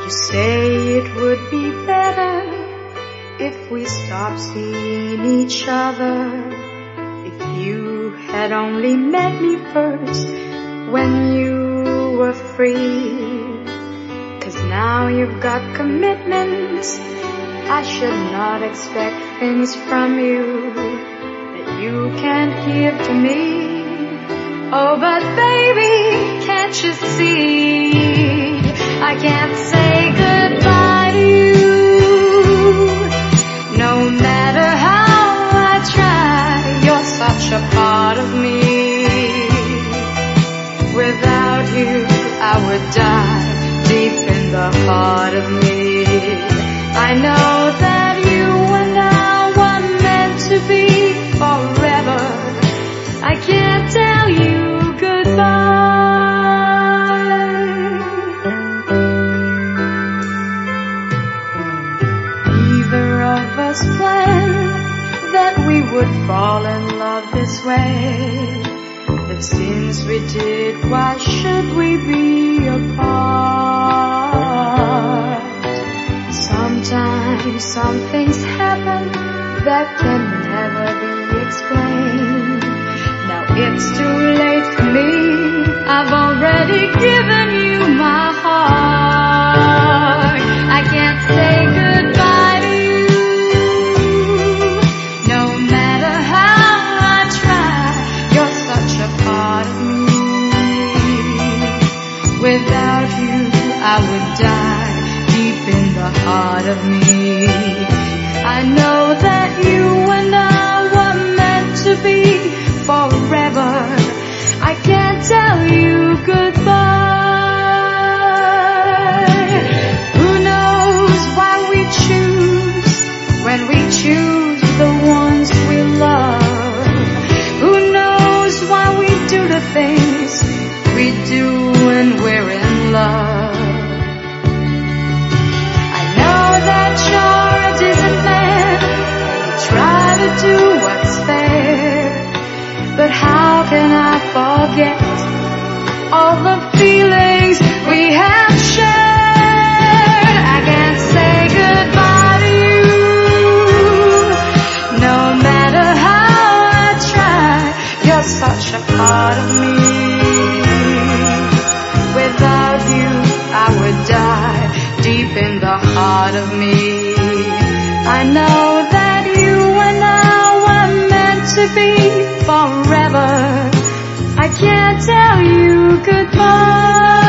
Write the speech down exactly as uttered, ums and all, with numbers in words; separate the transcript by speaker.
Speaker 1: You say it would be better if we stopped seeing each other. If you had only met me first when you were free. 'Cause now you've got commitments, I should not expect things from you that you can't give to me. Oh, but baby, can't you see I can't say goodbye to you? No matter how I try, you're such a part of me. Without you, I would die deep in the heart of me. I know that you and I were meant to be forever. I can't tell you goodbye. Neither of us planned that we would fall in love this way. But since we did, why should we be apart? Sometimes some things happen that can never be explained. Now it's too late for me, I've already given you my heart. I can't say goodbye to you. No matter how I try, you're such a part of me. Without you, I would die deep in the heart of me. I know that you and I were meant to be forever. I can't tell you goodbye. Who knows why we choose when we choose the ones we love? Who knows why we do the things we do when we're in love? I know that you're a decent man, you try to do what's fair. But how can I forget all the feelings we have shared? I can't say goodbye to you. No matter how I try, you're such a part of me. Without you, I would die deep in the heart of me. I know that you and I were meant to be forever. I can't tell you goodbye.